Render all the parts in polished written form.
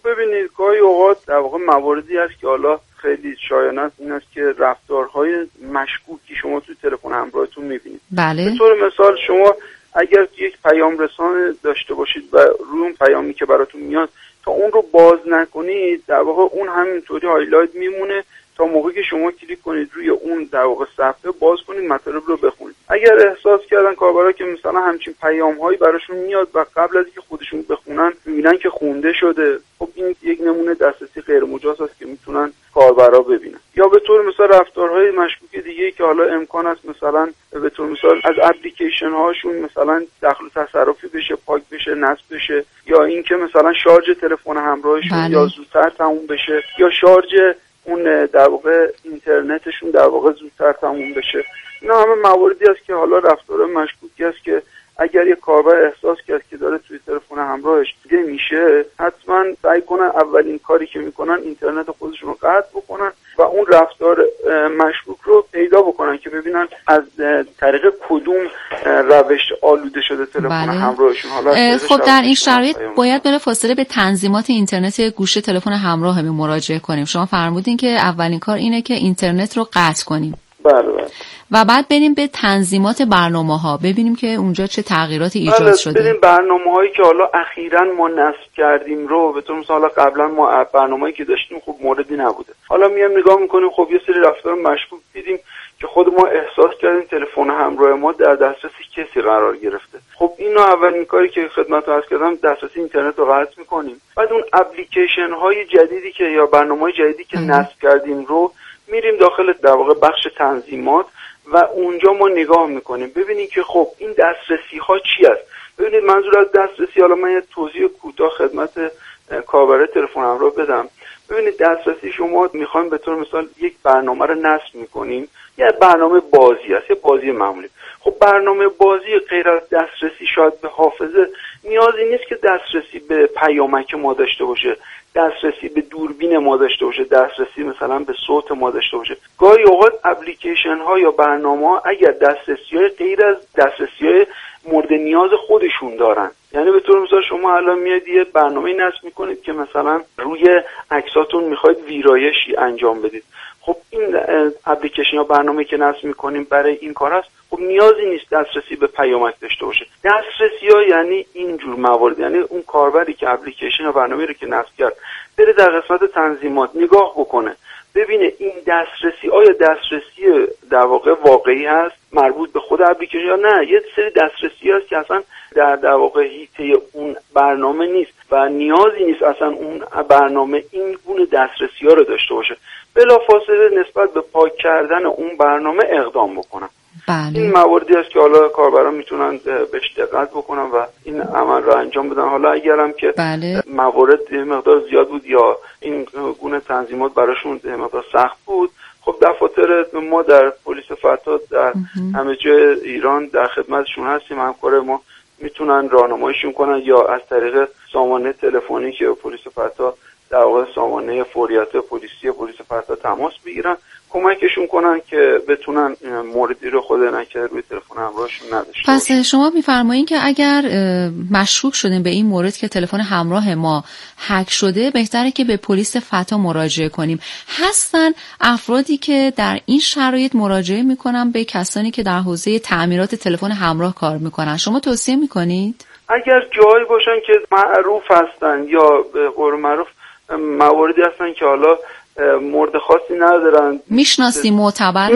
ببینید گاهی اوقات در واقع مواردی هست که حالا خیلی شایعه است، این است که رفتارهای مشکوکی شما توی تلفن همراهتون می‌بینید. بله. به طور مثال شما اگر یک پیام رسان داشته باشید و روی اون پیامی که براتون میاد تا اون رو باز نکنید، در واقع اون همینطوری هایلایت میمونه تا موقعی که شما کلیک کنید روی اون در واقع صفحه باز کنید مطلب رو بخونید. اگر احساس کردن کاربرا که مثلا همچین پیام‌هایی براشون میاد و قبل از اینکه خودشون بخونن میبینن که خونده شده، خب این یک نمونه دسترسی غیر مجاز است که میتونن کاربرا ببینن. یا به طور مثال رفتارهای مشکوک دیگه‌ای که حالا امکان است مثلا به طور مثال از اپلیکیشن هاشون مثلا دخل و تصرفی بشه، پاک بشه، نصب بشه، یا اینکه مثلا شارژ تلفن همراهشون یا زودتر تموم بشه، یا شارژ اون در واقع اینترنتشون در واقع زودتر تموم بشه. اینا همه مواردی است که حالا رفتار مشکوکی است که اگر یک کاربر احساس کرد که داره توی تلفن همراهش دیده میشه، حتما سعی کنن اولین کاری که میکنن اینترنت خودشون رو قطع بکنن و اون رفتار مشکوک رو پیدا بکنن که ببینن از طریق کدوم روش آلوده شده تلفن همراهشون. حالا خب در این شرایط باید بلافاصله به تنظیمات اینترنت گوشه تلفن همراهمون مراجعه کنیم. شما فرمودین که اولین کار اینه که اینترنت رو قطع کنیم. بله. و بعد بریم به تنظیمات برنامه‌ها ببینیم که اونجا چه تغییراتی ایجاد شده. ببینیم برنامه‌هایی که حالا اخیراً ما نصب کردیم رو، به طور مثال قبلا ما برنامه‌ای که داشتیم خب موردی نبوده. حالا میام نگاه می‌کنیم خب یه سری رفتار مشکوک دیدیم که خود ما احساس کردیم تلفن همراه ما در دسترس کسی قرار گرفته. خب اینو اولین کاری که خدمتتون عرض کردم دسترسی اینترنت رو قطع می‌کنیم. بعد اون اپلیکیشن‌های جدیدی که یا برنامه‌های جدیدی که نصب کردیم رو میریم داخل در واقع بخش تنظیمات و اونجا ما نگاه میکنیم ببینیم که خب این دسترسی ها چی است. ببینید منظور از دسترسی، حالا من یه توضیح کوتاه خدمت کاربر تلفن همراه بدم. ببینید دسترسی شما میخوایم به طور مثال یک برنامه رو نصب میکنیم، یه برنامه بازی است، یه بازی معمولی. خب برنامه بازی غیر از دسترسی شاید به حافظه نیازی نیست که دسترسی به پیامک ما داشته باشه، دسترسی به دوربین ما داشته باشه، دسترسی مثلا به صوت ما داشته باشه. گاهی اوقات اپلیکیشن ها یا برنامه ها اگر دسترسی های غیر از دسترسی های مورد نیاز خودشون دارن، یعنی به طور مثال شما الان میاد یه برنامه نصب میکنید که مثلا روی عکساتون میخواید ویرایشی انجام بدید، خب این اپلیکیشن یا برنامه‌ای که نصب میکنیم برای این کار هست، خب نیازی نیست دسترسی به پیامک داشته باشه. دسترسی ها یعنی اینجور موارد، یعنی اون کاربری که اپلیکیشن یا برنامه‌ای رو که نصب کرد بره در قسمت تنظیمات نگاه بکنه ببینه این دسترسی آیا دسترسی در واقع واقعی هست مربوط به خود اپلیکیشن یا نه. یه سری دسترسی هست که اصلا در واقع هیته اون برنامه نیست و نیازی نیست اصلا اون برنامه این گونه دسترسی ها رو داشته باشه. بلافاصله نسبت به پاک کردن اون برنامه اقدام بکنن. بله. این مواردی است که حالا کاربران میتونن بهش دقت بکنن و این عمل را انجام بدن. حالا اگرم که بله. موارد مقدار زیاد بود یا این گونه تنظیمات براشون مقدار سخت بود، خب دفاتر ما در پلیس فتا در همه جای ایران در خدمتشون هستیم. همکار ما میتونن راهنماییشون کنن یا از طریق سامانه تلفنی که پلیس فتا در واقع سامانه فوریت پلیسی پلیس فتا تماس بگیرن، کمکشون کنن که بتونن موردی رو خود نکرده روی تلفن همراهشون نداشته پس افرایین میفرمایین که اگر مشکوک شدیم به این مورد که تلفن همراه ما هک شده، بهتره که به پلیس فتا مراجعه کنیم. هستن افرادی که در این شرایط مراجعه میکنن به کسانی که در حوزه تعمیرات تلفن همراه کار میکنن. شما توصیه میکنید؟ اگر جایی باشن که معروف هستن یا به قول معروف مواردی هستن که حالا مورد خاصی ندارن، میشناسیم معتبر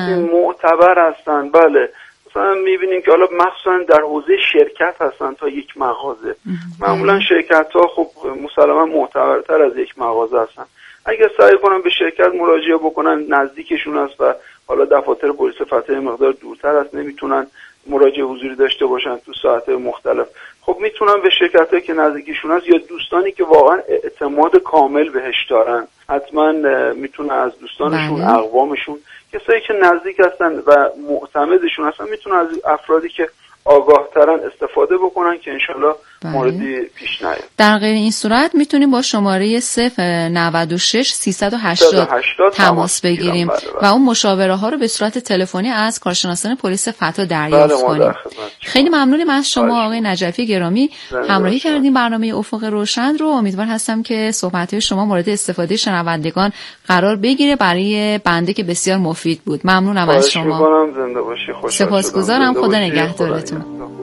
هستن، بله. مثلا میبینیم که حالا مخصوصا در حوزه شرکت هستن تا یک مغازه. معمولا شرکت ها خب مسلما معتبرتر از یک مغازه هستن. اگر سعی کنن به شرکت مراجعه بکنن نزدیکشون است و حالا دفاتر پلیس فتا مقدار دورتر است نمیتونن مراجعه حضوری داشته باشن تو ساعت مختلف، خب میتونن به شرکتایی که نزدیکشون هست یا دوستانی که واقعا اعتماد کامل بهش دارن حتما میتونن از دوستانشون، اقوامشون، کسایی که نزدیک هستن و معتمدشون هستن، میتونن از افرادی که آگاه ترن استفاده بکنن که انشالله موردی پیش نیاد. در غیر این صورت میتونیم با شماره 096 380 تماس بگیریم و اون مشاوره ها رو به صورت تلفنی از کارشناسان پلیس فتا دریافت کنیم. خیلی ممنونیم از شما آقای نجفی گرامی همراهی کردیم برنامه افق روشن رو. امیدوار هستم که صحبت‌های شما مورد استفاده شنوندگان قرار بگیره. برای بنده که بسیار مفید بود. ممنونم از شما. زنده باشی. سپاسگزارم. خدا نگهدارتون.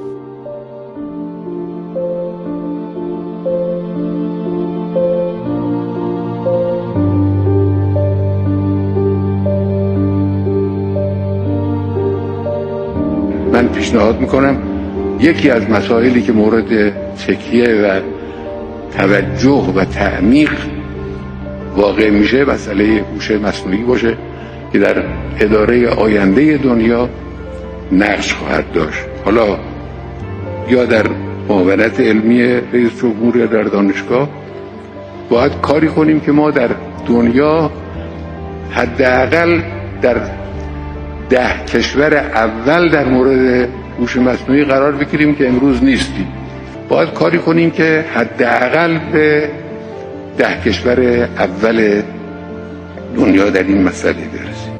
من پیشنهاد میکنم یکی از مسائلی که مورد تکیه و توجه و تعمیق واقع میشه مسئله هوش مصنوعی باشه که در اداره آینده دنیا نقش خواهد داشت. حالا یا در معاونت علمی رئیس جمهور یا در دانشگاه باید کاری کنیم که ما در دنیا حداقل در 10 کشور اول در مورد هوش مصنوعی قرار بگیریم که امروز نیستیم. باید کاری کنیم که حداقل به 10 کشور اول دنیا در این مسئله برسیم.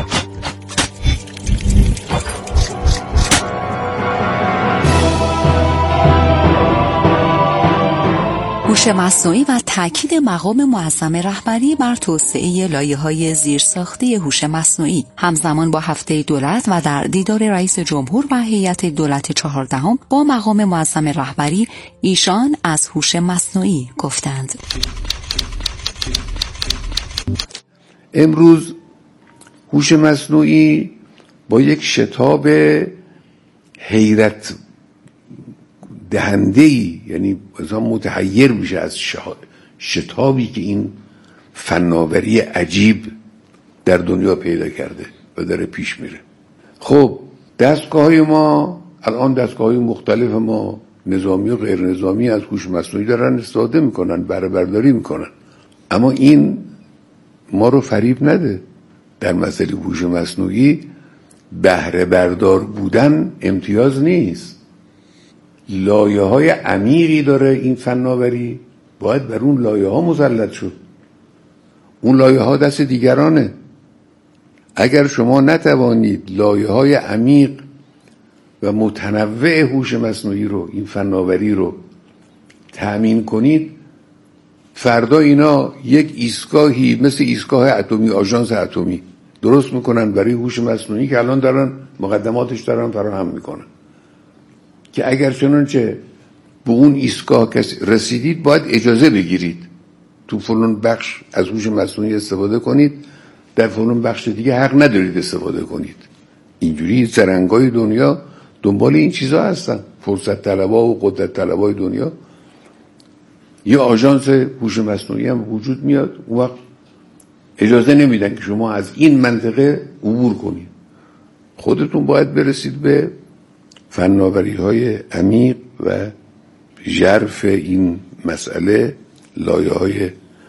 هوش مصنوعی و تاکید مقام معظم رهبری بر توسعه لایه‌های زیرساختی هوش مصنوعی همزمان با هفته دولت و در دیدار رئیس جمهور و هیئت دولت 14 با مقام معظم رهبری ایشان از هوش مصنوعی گفتند. امروز هوش مصنوعی با یک شتاب حیرت دهنده‌ای، یعنی انسان متحیر میشه از شتابی که این فناوری عجیب در دنیا پیدا کرده و داره پیش میره. خب دستگاه‌های ما الان دستگاه‌های مختلف ما نظامی و غیر نظامی از هوش مصنوعی دارن استفاده میکنن، بهره برداری میکنن، اما این ما رو فریب نده. در مسئله هوش مصنوعی بهره بردار بودن امتیاز نیست. لایه‌های عمیقی داره این فناوری، باید بر اون لایه‌ها مسلط شد. اون لایه‌ها دست دیگرانه. اگر شما نتوانید لایه‌های عمیق و متنوع هوش مصنوعی رو، این فناوری رو تأمین کنید، فردا اینا یک ایستگاهی مثل ایستگاه اتمی، آژانس اتمی درست میکنن برای هوش مصنوعی که الان دارن مقدماتش دارن فراهم میکنن که اگر چنانچه به اون ایستگاه رسیدید باید اجازه بگیرید تو فلان بخش از هوش مصنوعی استفاده کنید، در فلان بخش دیگه حق ندارید استفاده کنید. اینجوری زرنگای دنیا دنبال این چیزا هستن، فرصت طلبا و قدرت طلبای دنیا. یه آژانس هوش مصنوعی هم وجود میاد، اون وقت اجازه نمیدن که شما از این منطقه عبور کنید. خودتون باید برسید به فناوری‌های عمیق و ژرف این مسئله، لایه‌های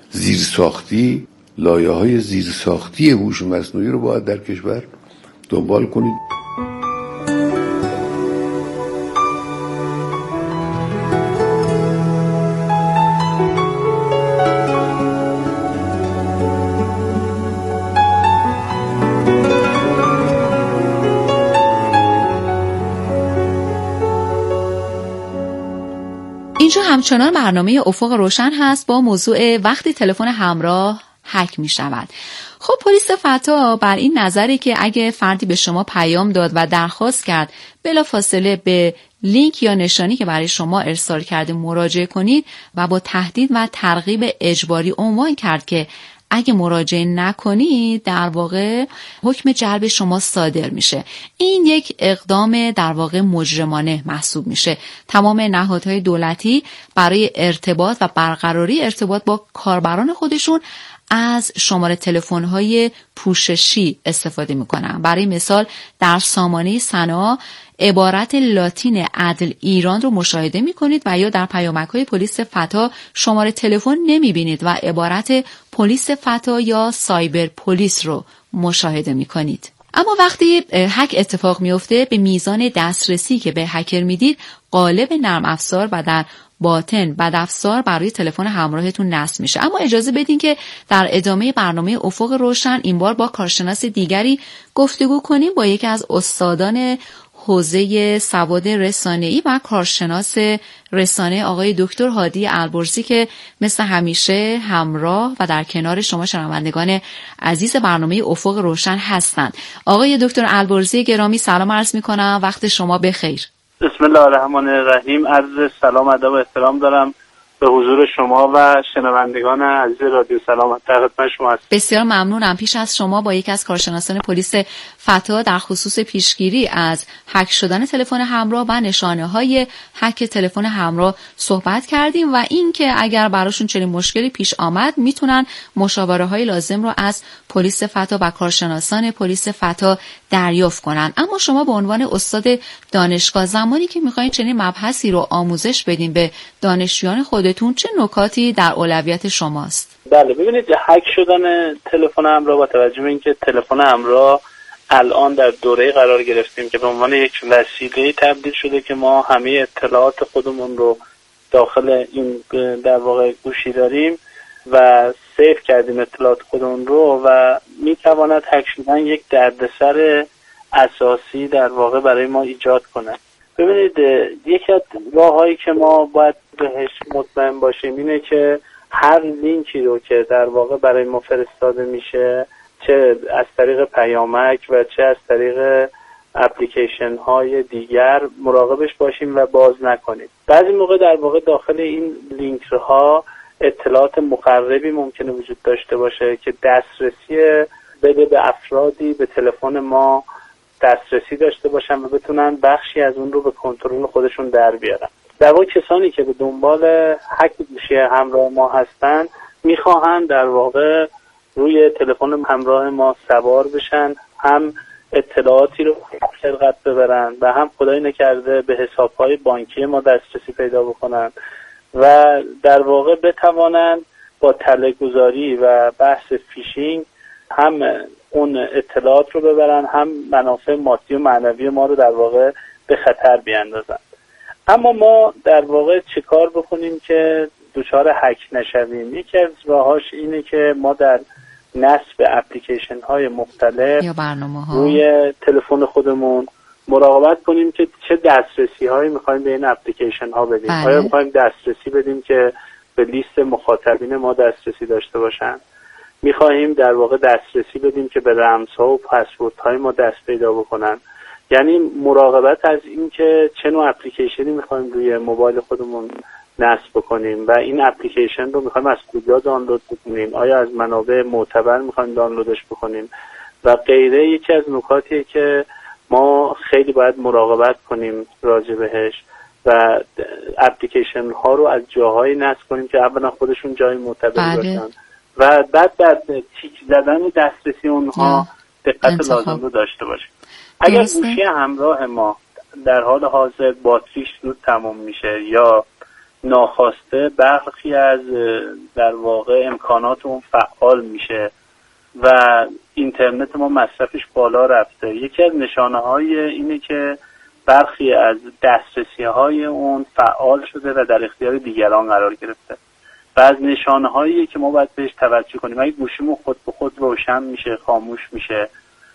زیرساختی هوش مصنوعی رو باید در کشور دنبال کنید. اینجا همچنان برنامه افق روشن هست با موضوع وقتی تلفن همراه هک می شود. خب پلیس فتا بر این نظری که اگه فردی به شما پیام داد و درخواست کرد بلافاصله به لینک یا نشانی که برای شما ارسال کرده مراجعه کنید و با تهدید و ترغیب اجباری عنوان کرد که اگه مراجعه نکنید در واقع حکم جلب شما صادر میشه. این یک اقدام در واقع مجرمانه محسوب میشه. تمام نهادهای دولتی برای ارتباط و برقراری ارتباط با کاربران خودشون از شماره تلفن‌های پوششی استفاده میکنن. برای مثال در سامانه سنا عبارت لاتین عدل ایران رو مشاهده میکنید و یا در پیامک‌های پلیس فتا شماره تلفن نمیبینید و عبارت پلیس فتا یا سایبر پلیس رو مشاهده میکنید. اما وقتی هک اتفاق میفته به میزان دسترسی که به هکر میدید قالب نرم افزار و در باطن بدافزار برای تلفن همراهتون نصب میشه. اما اجازه بدین که در ادامه برنامه افق روشن این بار با کارشناس دیگری گفتگو کنیم، با یکی از استادان حوزه سواد رسانه‌ای و کارشناس رسانه آقای دکتر هادی البرزی که مثل همیشه همراه و در کنار شما شنوندگان عزیز برنامه افق روشن هستند. آقای دکتر البرزی گرامی سلام عرض می‌کنم، وقت شما بخیر. بسم الله الرحمن الرحیم. عرض سلام ادب و احترام دارم به حضور شما و شنوندگان عزیز رادیو سلام. در خدمت شما هستم. بسیار ممنونم. پیش از شما با یکی از کارشناسان پلیس فتا در خصوص پیشگیری از هک شدن تلفن همراه و نشانه‌های هک تلفن همراه صحبت کردیم و اینکه اگر براشون چنین مشکلی پیش آمد میتونن مشاوره‌های لازم رو از پلیس فتا و کارشناسان پلیس فتا دریافت کنن. اما شما به عنوان استاد دانشگاه زمانی که می‌خواید چنین مبحثی رو آموزش بدین به دانشجویان خودتون، چه نکاتی در اولویت شماست؟ بله، ببینید هک شدن تلفن همراه با توجه به اینکه تلفن همراه الان در دوره قرار گرفتیم که به عنوان یک وسیله تبدیل شده که ما همه اطلاعات خودمون رو داخل این در واقع گوشی داریم و سیو کردیم اطلاعات خودمون رو و میتواند هک شدن یک دردسر اساسی در واقع برای ما ایجاد کنه. ببینید یکی از راه‌هایی که ما باید بهش مطمئن باشیم اینه که هر لینکی رو که در واقع برای ما فرستاده میشه، چه از طریق پیامک و چه از طریق اپلیکیشن های دیگر، مراقبش باشیم و باز نکنیم. بعضی موقع در واقع داخل این لینک ها اطلاعات مخربی ممکنه وجود داشته باشه که دسترسی بده به افرادی به تلفن ما دسترسی داشته باشن و بتونن بخشی از اون رو به کنترل خودشون در بیارن. در واقع کسانی که به دنبال هک گوشی همراه ما هستن میخواهن در واقع روی تلفن همراه ما سوار بشن، هم اطلاعاتی رو سرقت ببرن و هم خدای نکرده به حسابهای بانکی ما دسترسی پیدا بکنن و در واقع بتوانن با تله‌گذاری و بحث فیشینگ هم اون اطلاعات رو ببرن، هم منافع مادی و معنوی ما رو در واقع به خطر بیاندازن. اما ما در واقع چه کار بکنیم که دچار هک نشویم؟ یکی از راهاش اینه که ما در نصب اپلیکیشن های مختلف یا برنامه‌ها روی تلفن خودمون مراقبت کنیم که چه دسترسی هایی میخوایم به این اپلیکیشن ها بدیم. آیا میخوایم دسترسی بدیم که به لیست مخاطبین ما دسترسی داشته باشن؟ میخواهیم در واقع دسترسی بدیم که به رمزها و پسوردهای ما دست پیدا بکنن؟ یعنی مراقبت از این که چه نوع اپلیکیشنی میخوایم روی موبایل خودمون نصب بکنیم و این اپلیکیشن رو میخوایم از کجا دانلود بکنیم، آیا از منابع معتبر میخوایم دانلودش بکنیم و غیره. یکی از نکاتیه که ما خیلی باید مراقبت کنیم راجع بهش و اپلیکیشن ها رو از جاهایی نصب کنیم که اولا خودشون جای معتبر باشن و بعد در تیک زدن دسترسی اونها دقت لازم رو داشته باشیم. اگر گوشی همراه ما در حال حاضر باتریش زود تمام میشه یا ناخواسته برخی از در واقع امکانات اون فعال میشه و اینترنت ما مصرفش بالا رفته، یکی از نشانه های اینه که برخی از دسترسی های اون فعال شده و در اختیار دیگران قرار گرفته و از نشانه هایی که ما باید بهش توجه کنیم. اگه گوشیمون خود به خود روشن میشه، خاموش میشه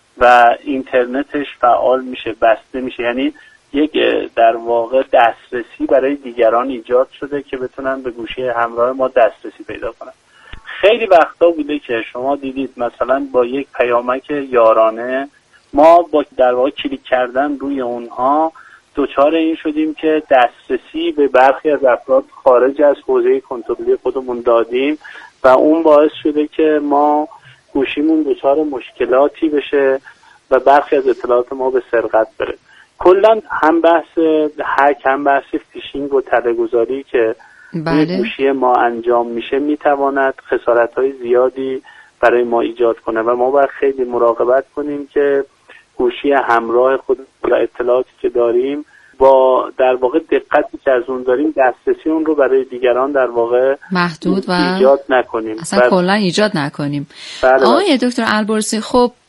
و اینترنتش فعال میشه، بسته میشه، یعنی یک در واقع دسترسی برای دیگران ایجاد شده که بتونن به گوشی همراه ما دسترسی پیدا کنن. خیلی وقتا بوده که شما دیدید مثلا با یک پیامک یارانه ما با در واقع کلیک کردن روی اونها دوچار این شدیم که دسترسی به برخی از افراد خارج از حوزه کنترلی خودمون دادیم و اون باعث شده که ما گوشیمون دوچار مشکلاتی بشه و برخی از اطلاعات ما به سرقت بره. کلا هم بحث هک هم بحث فیشینگ و تله‌گذاری که روی گوشی ما انجام میشه میتواند خسارت‌های زیادی برای ما ایجاد کنه و ما باید خیلی مراقبت کنیم که گوشی همراه خود و اطلاعاتی که داریم با در واقع دقتی که از اون داریم دسترسی اون رو برای دیگران در واقع محدود و ایجاد نکنیم، اصلا کلا ایجاد نکنیم. بله. آقای دکتر البرزی، خب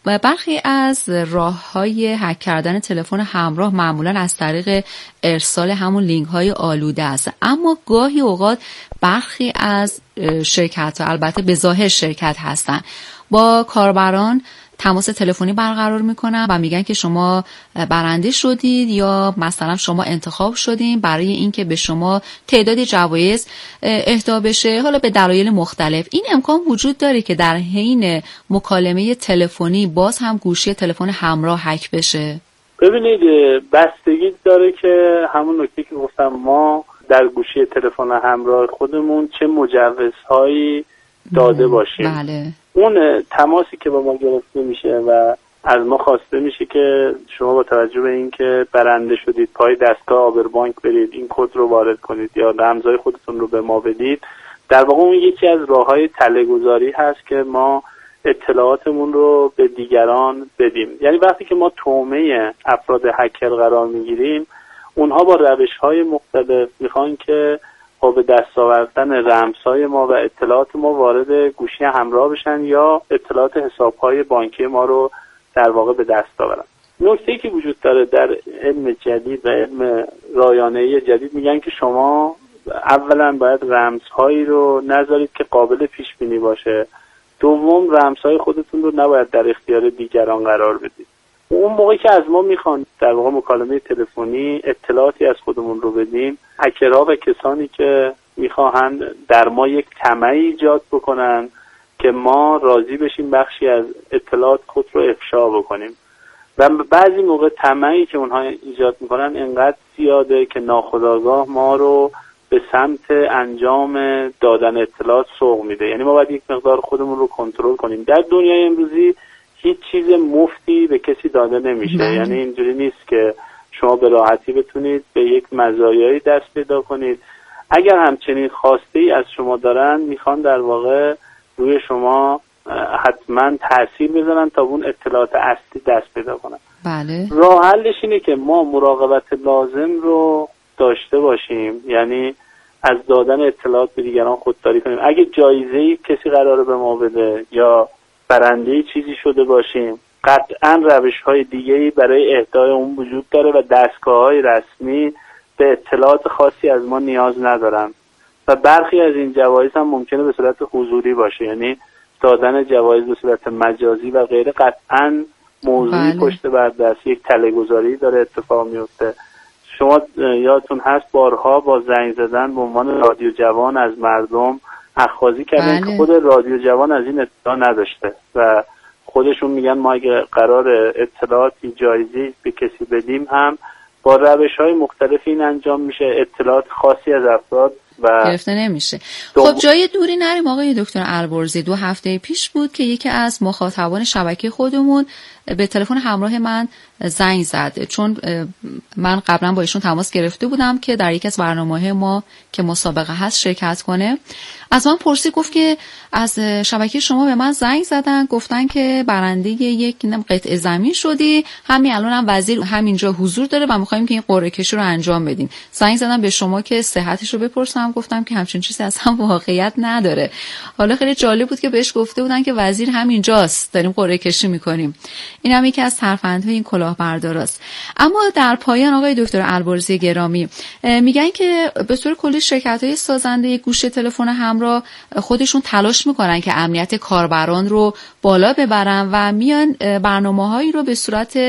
برخی از راه‌های هک کردن تلفن همراه معمولاً از طریق ارسال همون لینک‌های آلوده است، اما گاهی اوقات برخی از شرکت‌ها، البته به ظاهر شرکت هستن، با کاربران تماس تلفنی برقرار میکنن و میگن که شما برنده شدید یا مثلا شما انتخاب شدین برای اینکه به شما تعدادی جوایز اهدا بشه، حالا به دلایل مختلف. این امکان وجود داره که در حین مکالمه تلفنی باز هم گوشی تلفن همراه هک بشه؟ ببینید، بستگی داره که همون نکته که گفتم، ما در گوشی تلفن همراه خودمون چه مجوزهایی داده باشیم. بله. اون تماسی که با ما گرفته میشه و از ما خواسته میشه که شما با توجه به اینکه برنده شدید پای دستگاه آبربانک برید، این کد رو وارد کنید یا رمزهای خودتون رو به ما بدید، در واقع اون یکی از راههای تله‌گذاری هست که ما اطلاعاتمون رو به دیگران بدیم. یعنی وقتی که ما تومه افراد هکر قرار میگیریم، اونها با روش‌های مختلف میخوان که به دست آوردن رمزهای ما و اطلاعات ما وارد گوشی همراه بشن یا اطلاعات حسابهای بانکی ما رو در واقع به دست آورن. نکته‌ای که وجود داره در علم جدید و علم رایانه‌ای جدید، میگن که شما اولا باید رمزهایی رو نذارید که قابل پیش بینی باشه، دوم رمزهای خودتون رو نباید در اختیار دیگران قرار بدید. اون موقعی که از ما میخوان در واقع مکالمه تلفنی اطلاعاتی از خودمون رو بدیم، هکرها و کسانی که میخواهند در ما یک طمع ایجاد بکنن که ما راضی بشیم بخشی از اطلاعات خود رو افشا بکنیم، و بعضی موقع طمعی که اونها ایجاد میکنن انقدر زیاده که ناخودآگاه ما رو به سمت انجام دادن اطلاعات سوق میده. یعنی ما باید یک مقدار خودمون رو کنترل کنیم. در دنیای امروزی هیچ چیز مفتی به کسی داده نمیشه. یعنی اینجوری نیست که شما به راحتی بتونید به یک مزایایی دست پیدا کنید. اگر همچنین خواسته‌ای از شما دارن، میخوان در واقع روی شما حتما تاثیر بذارن تا اون اطلاعات اصلی دست پیدا کنن. بله. راه حلش اینه که ما مراقبت لازم رو داشته باشیم، یعنی از دادن اطلاعات به دیگران خودداری کنیم. اگه جایزه‌ای کسی قراره به ما بده یا برنده چیزی شده باشیم، قطعاً روش‌های دیگه‌ای برای اهدای اون وجود داره و دستگاه‌های رسمی به اطلاعات خاصی از ما نیاز ندارن و برخی از این جوایز هم ممکنه به صورت حضوری باشه، یعنی دادن جوایز به صورت مجازی و غیره قطعاً موضوعی پشت پرده است، یک تله‌گذاری داره اتفاق میفته. شما یادتون هست بارها با زنگ زدن به عنوان رادیو جوان از مردم اخاذی کردن که خود رادیو جوان از این اطلاع نداشته و خودشون میگن ما اگه قرار اطلاعاتی جایزی به کسی بدیم هم با روش‌های مختلفی این انجام میشه، اطلاعات خاصی از افراد و گرفته نمیشه. خب جای دوری نریم آقای دکتر البرزی. 2 هفته پیش بود که یکی از مخاطبان شبکه خودمون به تلفن همراه من زنگ زد، چون من قبلا با ایشون تماس گرفته بودم که در یکی از برنامه‌های ما که مسابقه هست شرکت کنه. از من پرسید، گفت که از شبکه شما به من زنگ زدن، گفتن که برنده یک قطعه زمین شدی، همین الان هم وزیر همینجا حضور داره و می‌خوایم که این قرعه کشی رو انجام بدیم. زنگ زدم به شما که صحتش رو بپرسم، گفتم که همچین چیزی اصلا واقعیت نداره. حالا خیلی جالب بود که بهش گفته بودن که وزیر همینجاست، داریم قرعه کشی می‌کنیم. این هم یکی از ترفندهای این کلاهبرداراست. اما در پایان آقای دکتر البرزی گرامی میگن که به طور کلی شرکت‌های سازنده گوش تلفن همراه خودشون تلاش میکنن که امنیت کاربران رو بالا ببرن و میان برنامه‌هایی رو به صورت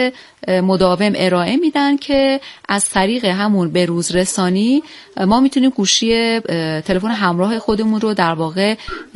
مداوم ارائه میدن که از طریق همون بروز رسانی ما میتونیم گوشی تلفن همراه خودمون رو در واقع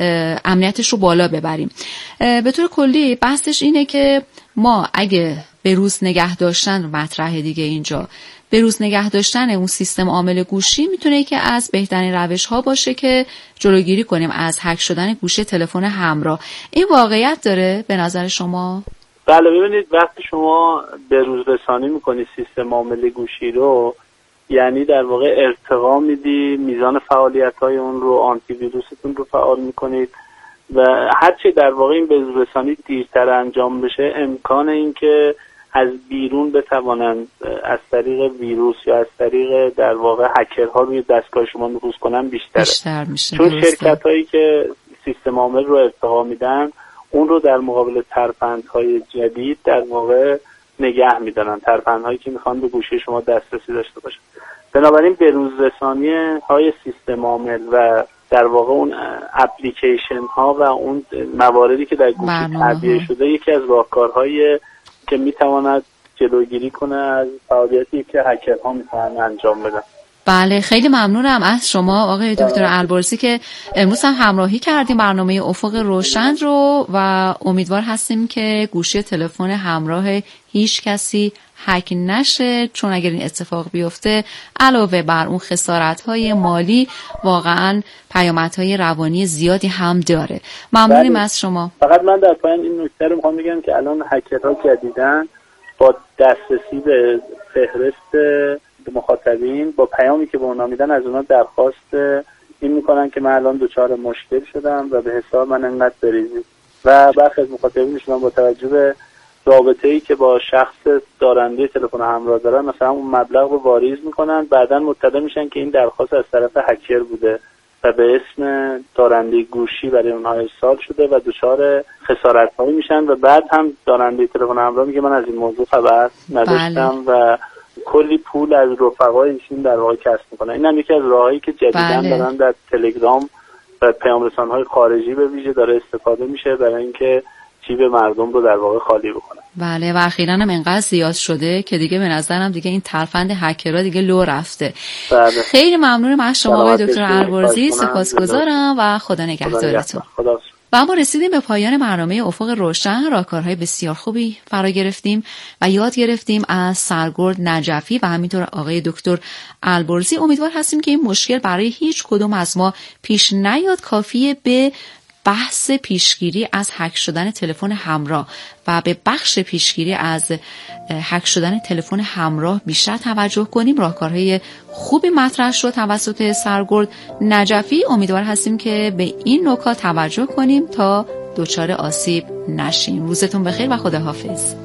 امنیتش رو بالا ببریم. به طور کلی بحثش اینه که ما اگه بروز نگه داشتن مطرح دیگه اینجا، بروز نگه داشتن اون سیستم عامل گوشی میتونه که از بهترین روش‌ها باشه که جلوگیری کنیم از هک شدن گوشی تلفن همراه. این واقعیت داره به نظر شما؟ بله، ببینید وقتی شما بروز رسانی میکنید سیستم عامل گوشی رو، یعنی در واقع ارتقا میدی میزان فعالیت‌های اون رو، آنتی ویروستون رو فعال میکنید و هرچی در واقع این بروز رسانی دیرتر انجام بشه، امکان این که از بیرون بتوانند از طریق ویروس یا از طریق در واقع هکرها روی دستگاه شما نفوذ کنن بیشتر میشه. چون شرکت‌هایی که سیستم عامل رو ارتقا میدن اون رو در مقابل ترفندهای جدید در واقع نگه میدارن، ترفندهایی که میخوان به گوشی شما دسترسی داشته باشن. بنابراین بروزرسانی های سیستم عامل و در واقع اون اپلیکیشن ها و اون مواردی که در گوشی تعبیه شده یکی از راهکارهایی که میتواند جلوگیری کنه از فعالیتی که هکرها میتونن انجام بدن. بله، خیلی ممنونم از شما آقای دکتر البرزی که امروز هم همراهی کردیم برنامه افق روشن رو و امیدوار هستیم که گوشی تلفن همراه هیچ کسی هک نشه، چون اگر این اتفاق بیفته علاوه بر اون خسارت‌های مالی واقعاً پیامدهای روانی زیادی هم داره. ممنونیم از شما. فقط من در پایان این نکته رو می‌خوام بگم که الان هکرها جدیداً با دسترسی به فهرست مخاطبین با پیامی که به اونا میدن از اونا درخواست این میکنن که من الان دچار مشکل شدم و به حساب من انقدر بریزید و برخی از مخاطبینشون با توجه به رابطه‌ای که با شخص دارنده تلفن همراه دارن مثلا اون مبلغ رو واریز میکنن، بعداً مطلع میشن که این درخواست از طرف هکر بوده و به اسم دارنده گوشی برای اونها ارسال شده و دچار خسارت‌هایی میشن و بعد هم دارنده تلفن همراه میگه من از این موضوع خبر نداشتم و کلی پول از رفقایشون در واقع کسب میکنن. این هم یکی از راهایی که جدیداً دارن در تلگرام و پیام‌رسان‌های خارجی به ویژه داره استفاده میشه برای اینکه جیب مردم رو در واقع خالی بکنن. بله و اخیراً هم انقدر زیاد شده که دیگه به نظرم دیگه این ترفند هکرها دیگه لو رفته. بله. خیلی ممنونم از شما آقای دکتر البرزی، سپاسگزارم و خدا نگهدارتون. و ما رسیدیم به پایان برنامه افق روشن. راهکارهای بسیار خوبی فرا گرفتیم و یاد گرفتیم از سرگرد نجفی و همینطور آقای دکتر البرزی. امیدوار هستیم که این مشکل برای هیچ کدوم از ما پیش نیاد. کافیه به بحث پیشگیری از هک شدن تلفن همراه و به بخش پیشگیری از هک شدن تلفن همراه بیشتر توجه کنیم. راهکارهای خوبی مطرح شد توسط سرگرد نجفی. امیدوار هستیم که به این نکات توجه کنیم تا دچار آسیب نشیم. روزتون بخیر و خداحافظ.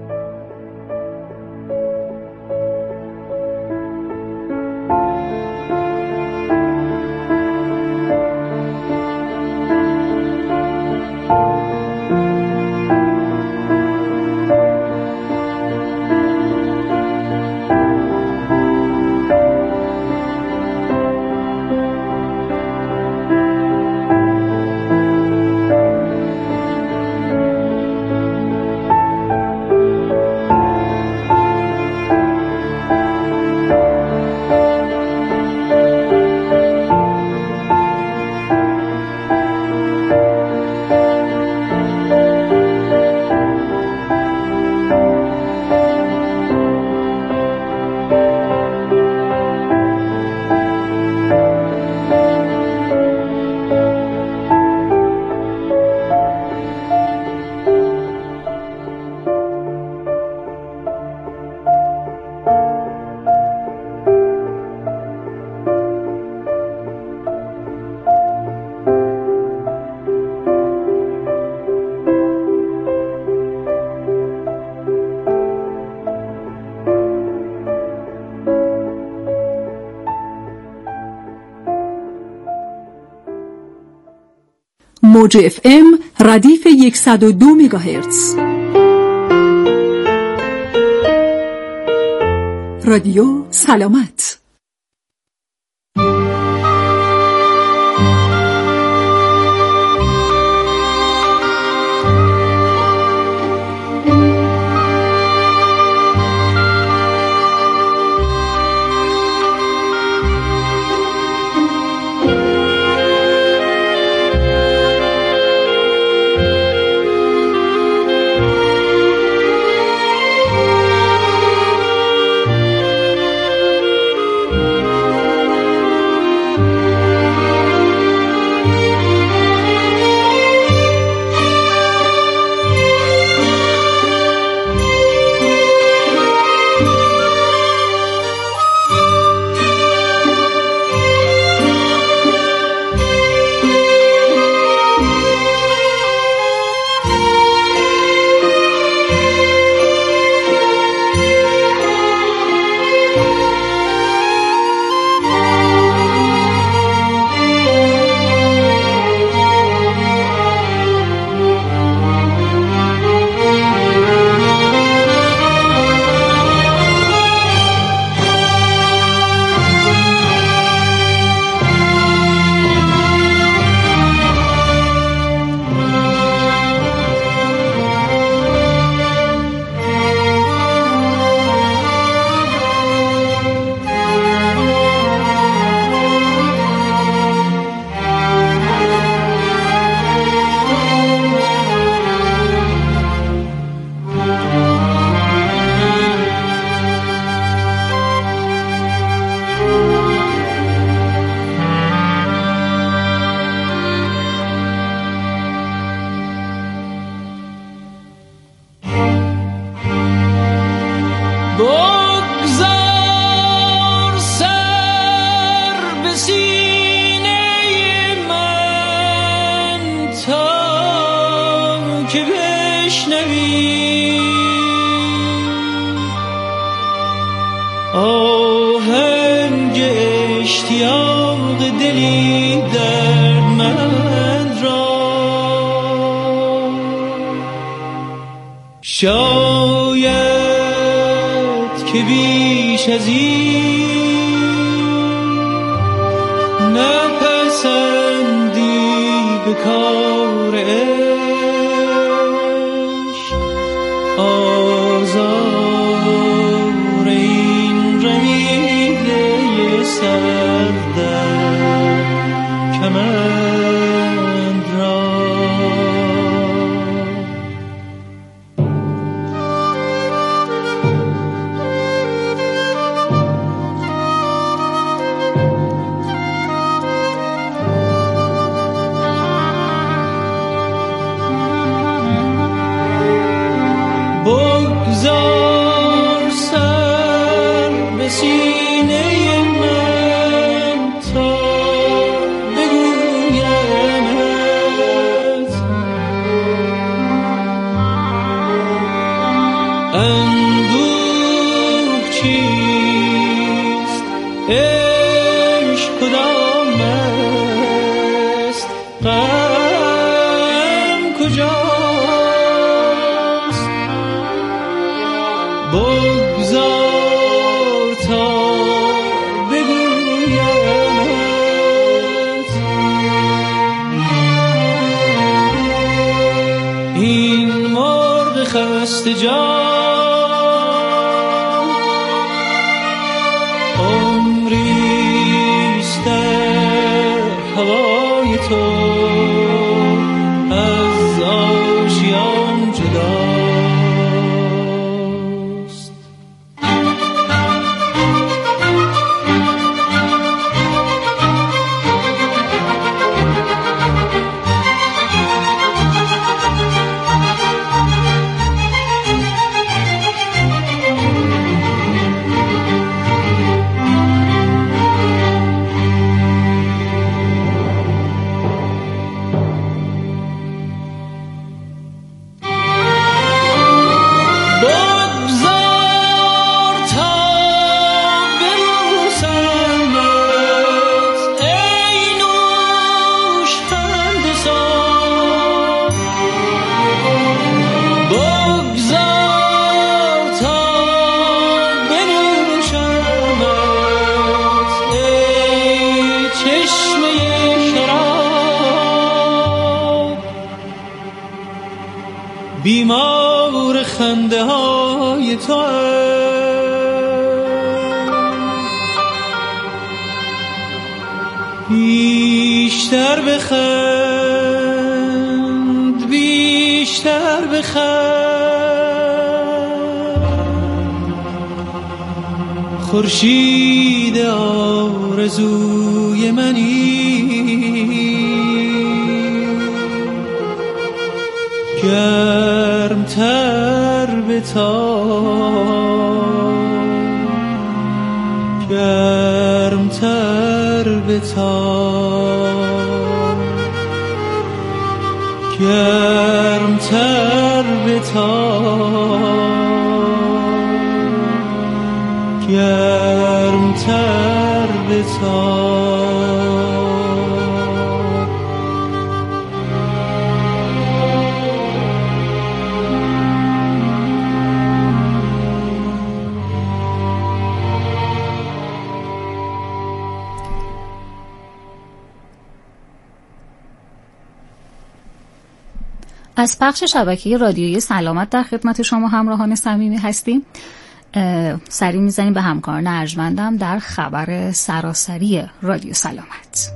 موج FM ردیف 102 مگاهرتز. رادیو سلامت. تا که بشنوی آهنگ اشتیاق دلی دردمند را، شاید که بیش از این نپسندی به کار عشق، آزار این رمیده سر در کمند را. بگذار سر به سینه من تا بگویمت اندوه چیست، عشق کدام است، غم کجاست. بگذار تا بگویمت این مرغ خسته جان عمریست در هوای تو از آشیان جدا. بیمار خنده های تو بیشتر بخند، بیشتر بخند، خورشید آرزوی منی گرمتر بتاب، گرمتر بتاب، گرمتر بتاب، گرمتر بتاب. از پخش شبکه رادیویی سلامت در خدمت شما همراهان صمیمی هستیم. سری میزنیم به همکاران ارجمندم در خبر سراسری رادیو سلامت.